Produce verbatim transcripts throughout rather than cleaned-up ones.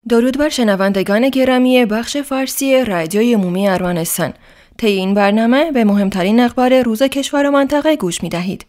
درود بر شنوندگان گرامی بخش فارسی رادیوی عمومی ارمنستان. طی این برنامه به مهمترین اخبار روز کشور و منطقه گوش می دهید.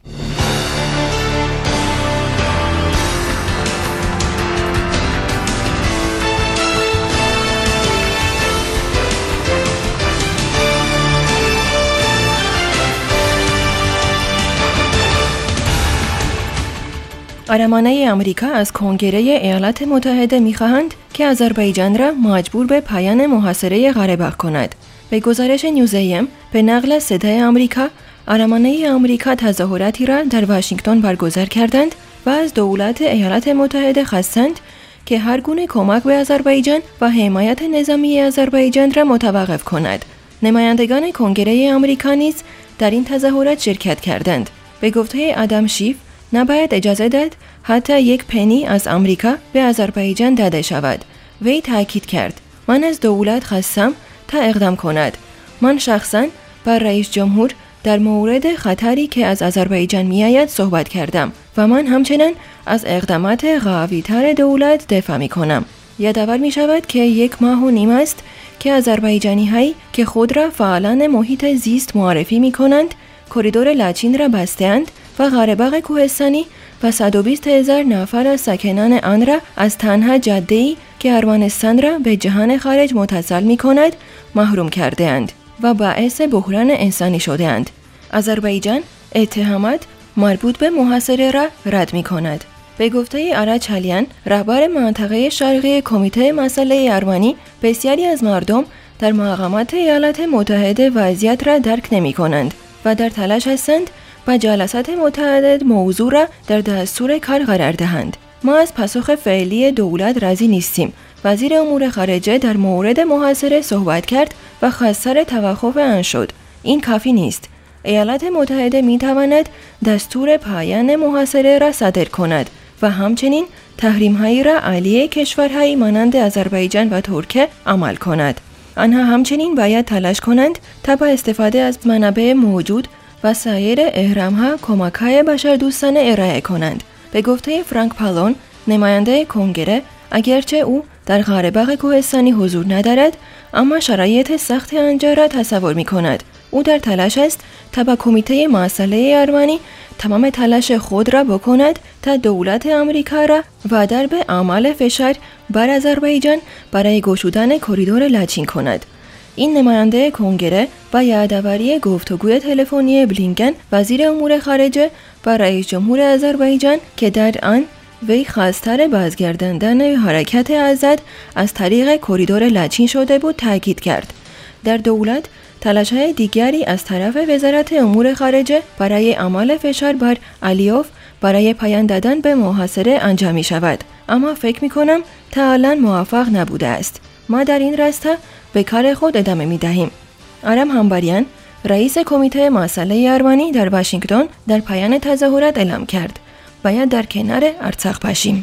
آرمانای آمریکا از کنگره ایالات متحده می‌خواهند که آذربایجان را مجبور به پایان محاصره قره‌باغ کند. به گزارش نیوزیم به نقل صدای آمریکا، آرمانای آمریکا تظاهراتی را در واشنگتن برگزار کردند و از دولت ایالات متحده خواستند که هر گونه کمک به آذربایجان و حمایت نظامی آذربایجان را متوقف کند. نمایندگان کنگره آمریکا نیز در این تظاهرات شرکت کردند. به گفته آدم شیف، نباید اجازه داد حتی یک پنی از آمریکا به آذربایجان داده شود. وی تاکید کرد: من از دولت خواستم تا اقدام کند. من شخصاً با رئیس جمهور در مورد خطری که از آذربایجان میآید صحبت کردم و من همچنین از اقدامات قوی‌تر دولت دفاع می کنم. یادآور می شود که یک ماه و نیم است که آذربایجانی هایی که خود را فعالان محیط زیست معرفی می کنند کریدور لاچین را بستند و قره‌باغ کوهستانی و صد و بیست هزار نفر از ساکنان آن را از تنها جاده‌ای که ارمنستان را به جهان خارج متصل می کند محروم کرده اند و باعث بحران انسانی شده اند. آذربایجان اتهامات مربوط به محاصره را رد می کند. به گفته آراد چالیان، رهبر منطقه شرقی کمیته مسئله ارمنی، بسیاری از مردم در مقامات ایالات متحده وضعیت را درک نمی کنند و در تلاش هستند و جلسات متعدد موضوع را در دستور کار قرار دهند. ما از پاسخ فعلی دولت راضی نیستیم. وزیر امور خارجه در مورد محاصره صحبت کرد و خواستار توقف آن شد. این کافی نیست. ایالات متحده می تواند دستور پایان محاصره را صادر کند و همچنین تحریم‌هایی را علیه کشورهایی مانند آذربایجان و ترکیه عمل کند. آنها همچنین باید تلاش کنند تا با استفاده از منابع موجود و سایر اهرام‌ها کمک‌های بشردوستانه ارائه کنند. به گفته فرانک پالون، نماینده کنگره، اگرچه او در قره‌باغ کوهستانی حضور ندارد، اما شرایط سخت آنجا را تصور می‌کند. او در تلاش است تا با کمیته مسئله ارمنی تمام تلاش خود را بکند تا دولت آمریکا را وادار به اعمال فشار بر آذربایجان برای گشودن کریدور لاچین کند. این نماینده کنگره با یادآوری گفتگوی تلفنی بلینکن وزیر امور خارجه با رئیس جمهور آذربایجان که در آن وی خواستار بازگرداندن حرکت آزاد از طریق کریدور لاچین شده بود تاکید کرد. در دولت تلاش‌های دیگری از طرف وزارت امور خارجه برای اعمال فشار بر علیوف برای پایان دادن به محاصره انجام می شود، اما فکر می کنم تا الان موفق نبوده است. ما در این راستا به کار خود ادامه می دهیم. آرام همباریان، رئیس کمیته مسئله ارمنی در واشنگتن در پایان تظاهرات اعلام کرد: باید در کنار ارتساق باشیم.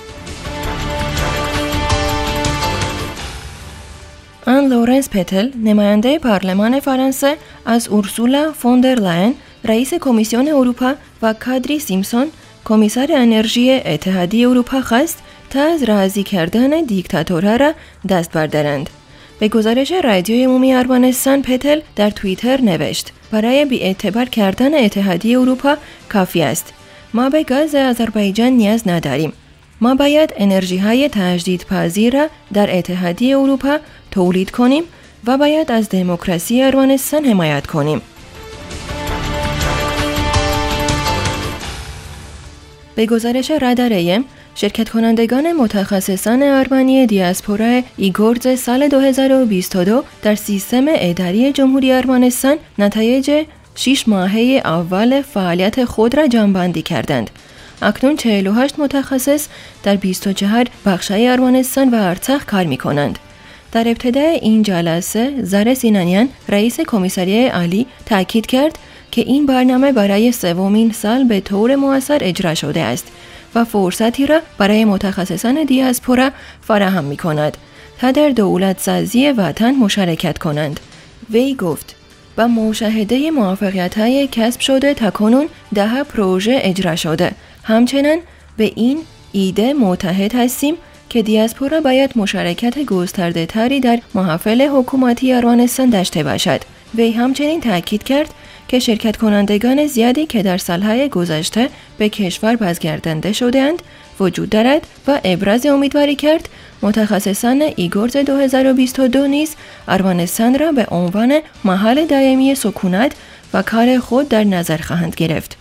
آن لورنس پتل، نماینده پارلمان فرانسه، از اورسولا فون در لاین، رئیس کمیسیون اروپا و کادری سیمپسون، کمیسر انرژی اتحادیه اروپا خواست تا از راضی کردن دیکتاتورها را دست بردارند. به گزارش رادیوی عمومی ارمنستان، پتل در توییتر نوشت: برای بی‌اعتبار کردن اتحادیه اروپا کافی است. ما به گاز آذربایجان نیاز نداریم. ما باید انرژی های تجدیدپذیر را در اتحادیه اروپا تولید کنیم و باید از دموکراسی ارمنستان حمایت کنیم. به گزارش راداریم، شرکت کنندگان متخصصان ارمنی دیاسپورا ایگورز سال دو هزار و بیست و دو در سیستم اداری جمهوری ارمنستان نتایج شش ماهه اول فعالیت خود را جمع‌بندی کردند. اکنون چهل و هشت متخصص در بیست و چهار بخش‌های ارمنستان و ارتساق کار می‌کنند. در ابتدای این جلسه، زاره سینانیان، رئیس کمیسریه عالی، تاکید کرد که این برنامه برای سومین سال به طور مؤثر اجرا شده است و فرصتی را برای متخصصان دیاسپورا فراهم می‌کند تا در دولت سازی وطن مشارکت کنند. وی گفت: با مشاهده موفقیت‌های کسب شده تاکنون ده پروژه اجرا شده. همچنین به این ایده متحد هستیم که دیاسپورا باید مشارکت گسترده تری در محافل حکومتی ارمنستان داشته باشد. وی همچنین تاکید کرد که شرکت کنندگان زیادی که در سالهای گذشته به کشور بازگردانده شدند وجود دارد و ابراز امیدواری کرد متخصصان ایگورز دو هزار و بیست و دو نیز ارمنستان را به عنوان محل دائمی سکونت و کار خود در نظر خواهند گرفت.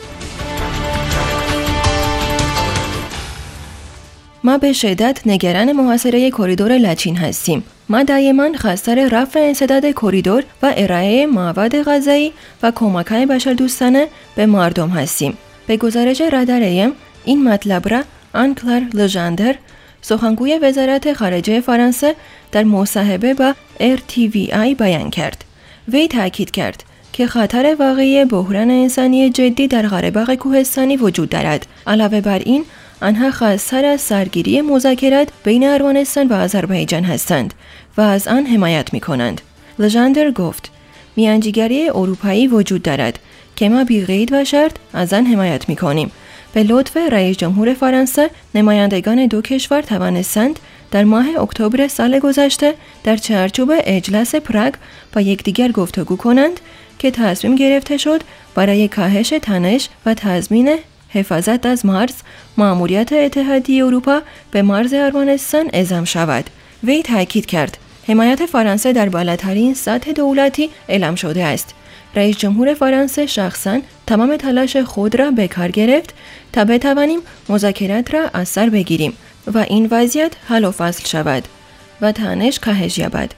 ما به شدت نگران محاصره کریدور لچین هستیم. ما دائما خواستار رفع انسداد کریدور و ارائه مواد غذایی و کمک‌های بشردوستانه به مردم هستیم. به گزارش راداریم این مطلب را آن کلار لژاندر، سخنگوی وزارت خارجه فرانسه، در مصاحبه با ار تی وی آی بیان کرد. وی تاکید کرد که خطر واقعی بحران انسانی جدی در قره‌باغ کوهستانی وجود دارد. علاوه بر این، آنها خواستار از سرگیری مذاکرات بین ارمنستان و آذربایجان هستند و از آن حمایت می کنند. لژاندر گفت میانجیگری اروپایی وجود دارد که ما بی‌قید و شرط از آن حمایت می کنیم. به لطف رئیس جمهور فرانسه، نمایندگان دو کشور توانستند در ماه اکتبر سال گذشته در چارچوب اجلاس پراگ با یکدیگر گفتگو کنند که تصمیم گرفته شد برای کاهش تنش و تضمین حفاظت از مرز، مأموریت اتحادیه اروپا به مرز ارمنستان اعزام شود. وی تاکید کرد حمایت فرانسه در بالاترین سطح دولتی اعلام شده است. رئیس جمهور فرانسه شخصاً تمام تلاش خود را به کار گرفت تا بتوانیم مذاکرات را از سر بگیریم و این وضعیت حل و فصل شود و تنش کاهش یابد.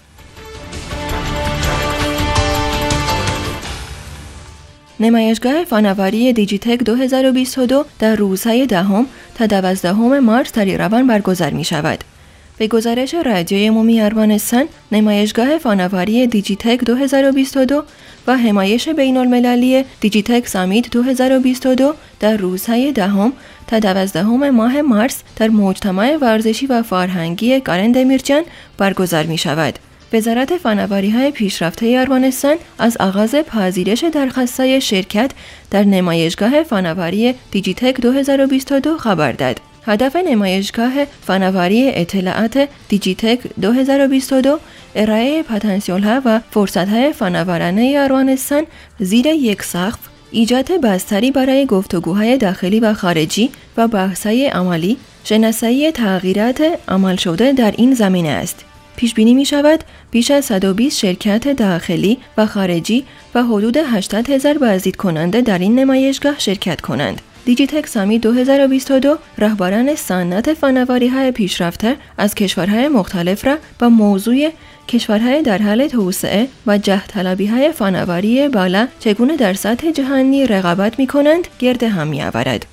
نمایشگاه فناوری دیجیتک دو هزار و بیست و دو در روزهای دهم تا دوازدهم مارس در ایروان برگزار می شود. به گزارش رادیوی عمومی ارمنستان، نمایشگاه فناوری دیجیتک دو هزار و بیست و دو و همایش بین المللی دیجیتک سامیت دو هزار و بیست و دو در روزهای دهم تا دوازدهم ماه مارس در مجتمع ورزشی و فرهنگی گارند میرجان برگزار می شود. وزارت فناوری‌های پیشرفته ارمنستان از آغاز پذیرش درخواست‌های شرکت در نمایشگاه فناوری دیجیتک دو هزار و بیست و دو خبر داد. هدف نمایشگاه فناوری اطلاعات دیجیتک دو هزار و بیست و دو ارائه پتانسیل‌ها و فرصت‌های فناورانه ارمنستان زیر یک سقف، ایجاد بستری برای گفتگوهای داخلی و خارجی و بحث‌های عملی، شناسایی تغییرات عمل شده در این زمینه است. پیش بینی می شود بیش از صد و بیست شرکت داخلی و خارجی و حدود هشتاد هزار بازدید کننده در این نمایشگاه شرکت کنند. دیجیتک سامیت دو هزار و بیست و دو رهبران صنعت فناوری‌های پیشرفته از کشورهای مختلف را با موضوع کشورهای در حال توسعه و جه‌طلبی‌های فناوری بالا چگونه در سطح جهانی رقابت می‌کنند گرد هم می‌آورد.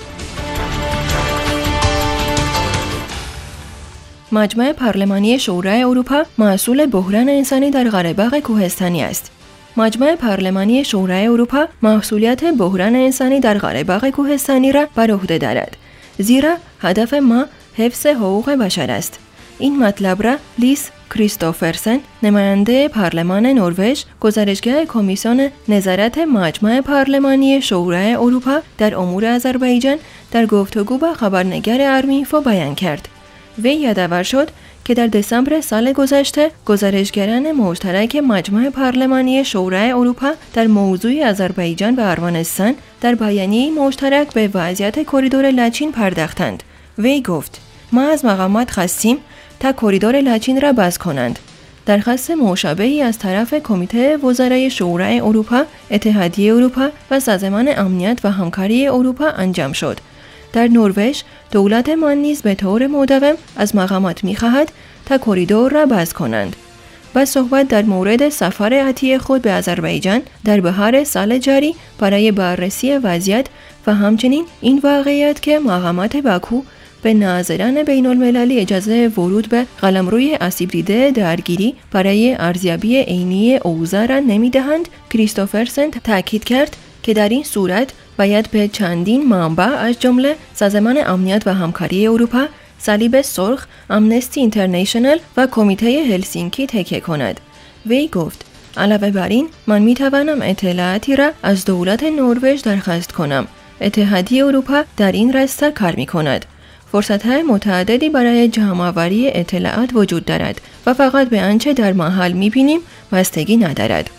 مجمع پارلمانی شورای اروپا مسئول بحران انسانی در قره‌باغ کوهستانی است. مجمع پارلمانی شورای اروپا مسئولیت بحران انسانی در قره‌باغ کوهستانی را بر عهده دارد، زیرا هدف ما حفظ حقوق بشر است. این مطلب را لیس کریستوفرسن، نماینده پارلمان نروژ، گزارشگر کمیسیون نظارت مجمع پارلمانی شورای اروپا در امور آذربایجان در گفتگو با خبرنگار ارمینفو بیان کرد. وی یادآور شد که در دسامبر سال گذشته گزارشگران مشترک مجمع پارلمانی شورای اروپا در موضوع آذربایجان و ارمنستان در بیانیه مشترک به وضعیت کریدور لچین پرداختند. وی گفت ما از مقامات خواستیم تا کریدور لچین را بس کنند. درخواست مشابهی از طرف کمیته وزرای شورای اروپا، اتحادیه اروپا و سازمان امنیت و همکاری اروپا انجام شد. در نروژ دولت ما نیز به طور مداوم از مقامات می‌خواهد تا کریدور را بس کنند. با صحبت در مورد سفر آتی خود به آذربایجان در بهار سال جاری برای بررسی وضعیت و همچنین این واقعیت که مقامات باکو به ناظران بین المللی اجازه ورود به قلمروی آسیب دیده درگیری برای ارزیابی عینی اوضاع را نمی‌دهند، کریستوفرسن تاکید کرد که در این صورت باید به چندین منبع از جمله سازمان امنیت و همکاری اروپا، صلیب سرخ، آمنستی اینترنشنال و کمیته هلسینکی تکیه کند. وی گفت علاوه بر این من می توانم اطلاعاتی را از دولت نروژ درخواست کنم. اتحادیه اروپا در این راستا کار می کند. فرصت‌های متعددی برای جمع‌آوری اطلاعات وجود دارد و فقط به آنچه در محل می‌بینیم بستگی ندارد.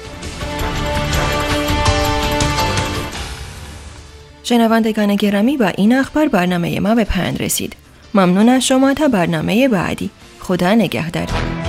شنوندگان گرامی، با این اخبار برنامه ما به پایان رسید. ممنون از شما. تا برنامه بعدی. خدا نگهدار.